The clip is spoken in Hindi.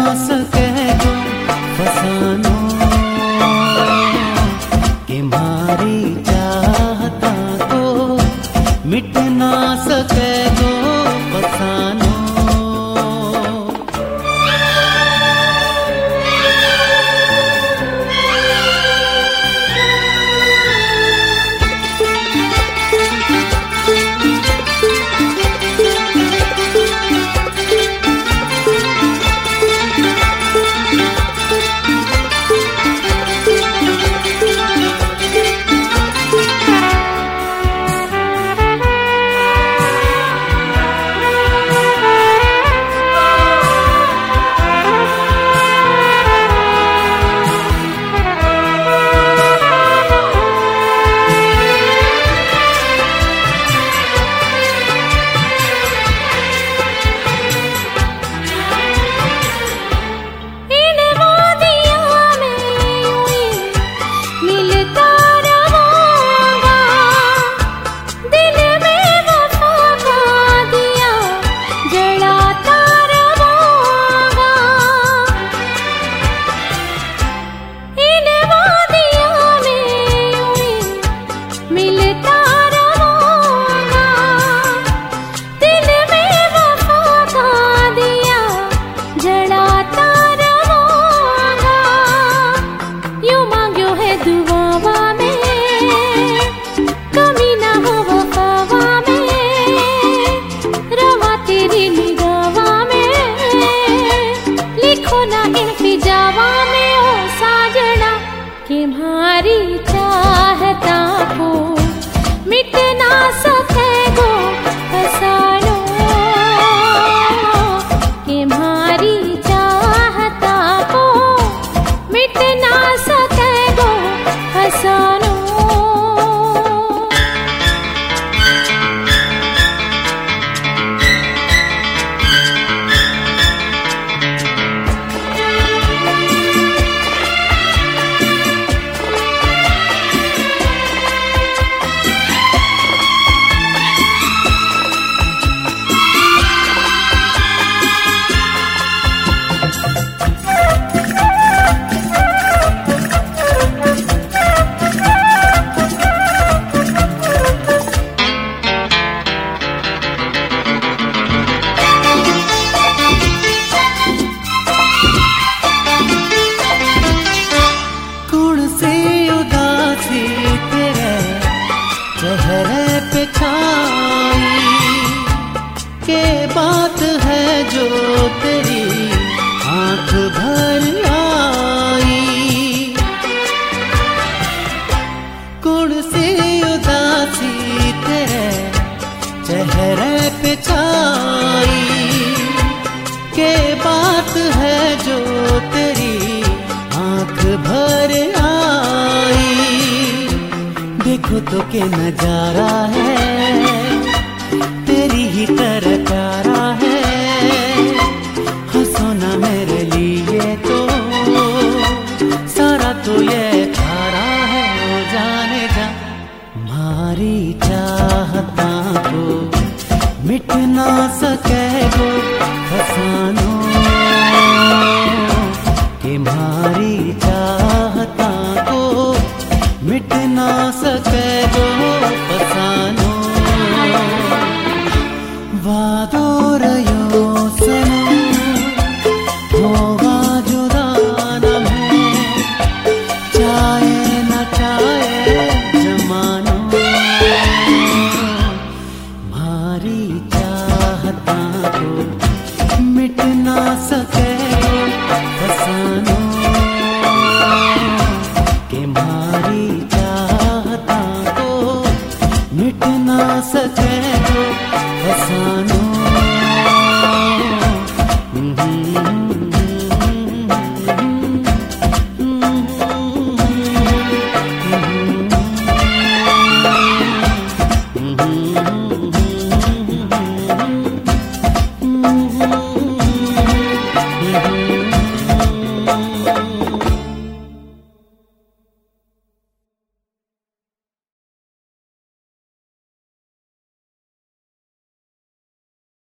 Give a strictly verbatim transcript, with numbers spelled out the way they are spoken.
सके जो फसानो कि मारी चाहता को मिट ना सके जो फसानो। तुम्हारी चाहता को मिट ना सके गो फसानो कि मारी चाहता को मिट ना सके गो फसानो। चेहरे पे छाई के बात है जो तेरी आंख भर आई। कौन सी उदासी तेरे चेहरे पे छाई के बात है जो तेरी आंख भर आई। देखो तो के नजारा है तेरी ही तरह प्यारा है। हंसो ना मेरे लिए तो सारा तो ये थारा है। ओ जाने जा मारी चाहता को मिट ना सके